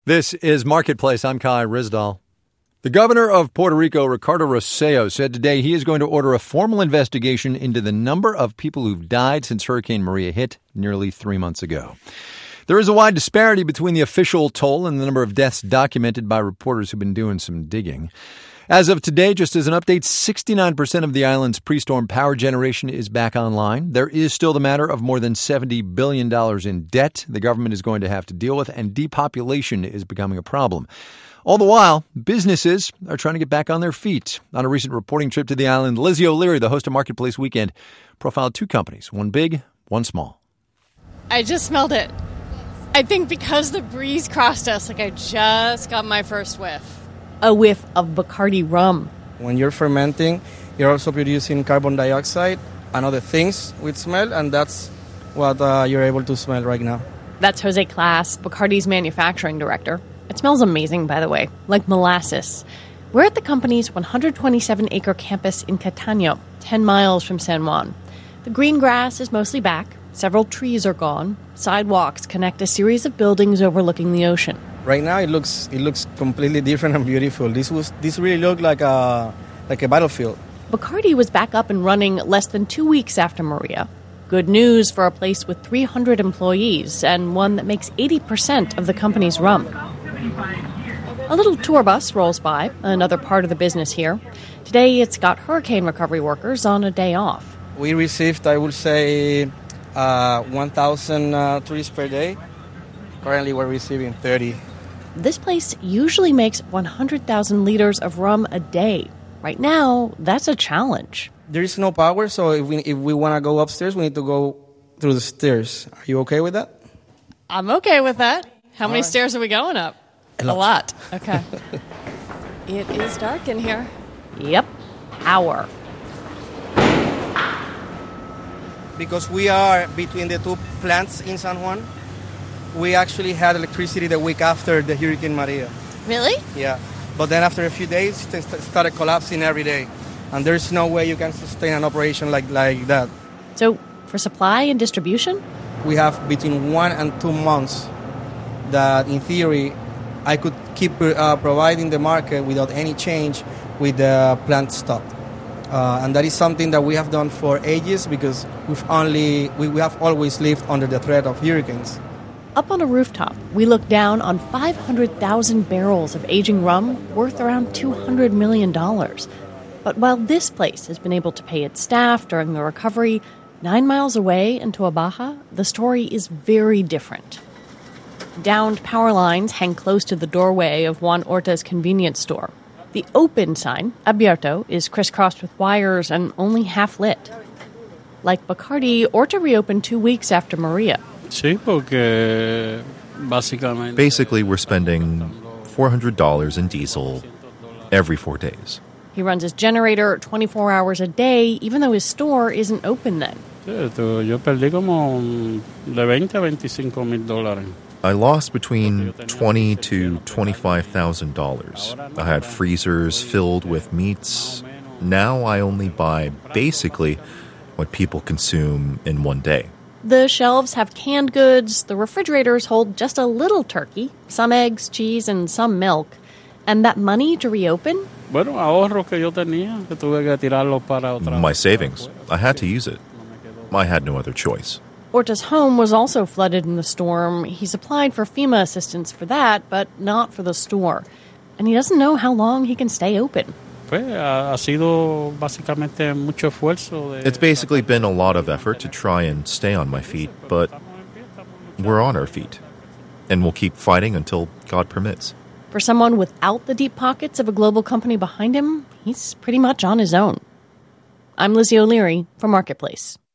This is Marketplace. I'm Kai Rizdal. The governor of Puerto Rico, Ricardo Rossello, said today he is going to order a formal investigation into the number of people who've died since Hurricane Maria hit nearly 3 months ago. There is a wide disparity between the official toll and the number of deaths documented by reporters who've been doing some digging. As of today, just as an update, 69% of the island's pre-storm power generation is back online. There is still the matter of more than $70 billion in debt the government is going to have to deal with, and depopulation is becoming a problem. All the while, businesses are trying to get back on their feet. On a recent reporting trip to the island, Lizzie O'Leary, the host of Marketplace Weekend, profiled two companies, one big, one small. I just smelled it. I think because the breeze crossed us, I just got my first whiff. A whiff of Bacardi rum. When you're fermenting, you're also producing carbon dioxide and other things with smell, and that's what you're able to smell right now. That's Jose Class, Bacardi's manufacturing director. It smells amazing, by the way, like molasses. We're at the company's 127-acre campus in Cataño, 10 miles from San Juan. The green grass is mostly back. Several trees are gone. Sidewalks connect a series of buildings overlooking the ocean. Right now, it looks completely different and beautiful. This really looked like a battlefield. Bacardi was back up and running less than 2 weeks after Maria. Good news for a place with 300 employees and one that makes 80% of the company's rum. A little tour bus rolls by, another part of the business here. Today, it's got hurricane recovery workers on a day off. We received, I would say, 1,000 tourists per day. Currently, we're receiving 30. This place usually makes 100,000 liters of rum a day. Right now, that's a challenge. There is no power, so if we want to go upstairs, we need to go through the stairs. Are you okay with that? I'm okay with that. How many stairs are we going up? A lot. Okay. It is dark in here. Yep. Power. Because we are between the two plants in San Juan, we actually had electricity the week after the Hurricane Maria. Really? Yeah. But then after a few days, it started collapsing every day. And there's no way you can sustain an operation like that. So, for supply and distribution? We have between 1 and 2 months that, in theory, I could keep providing the market without any change with the plant stopped. And that is something that we have done for ages because we have always lived under the threat of hurricanes. Up on a rooftop, we look down on 500,000 barrels of aging rum worth around $200 million. But while this place has been able to pay its staff during the recovery, 9 miles away in Toa Baja, the story is very different. Downed power lines hang close to the doorway of Juan Orta's convenience store. The open sign, abierto, is crisscrossed with wires and only half lit. Like Bacardi, Orta reopened 2 weeks after Maria. Basically, we're spending $400 in diesel every 4 days. He runs his generator 24 hours a day, even though his store isn't open then. I lost between $20,000 to $25,000. I had freezers filled with meats. Now I only buy basically what people consume in one day. The shelves have canned goods. The refrigerators hold just a little turkey, some eggs, cheese, and some milk. And that money to reopen? My savings. I had to use it. I had no other choice. Orta's home was also flooded in the storm. He's applied for FEMA assistance for that, but not for the store. And he doesn't know how long he can stay open. It's basically been a lot of effort to try and stay on my feet, but we're on our feet. And we'll keep fighting until God permits. For someone without the deep pockets of a global company behind him, he's pretty much on his own. I'm Lizzie O'Leary for Marketplace.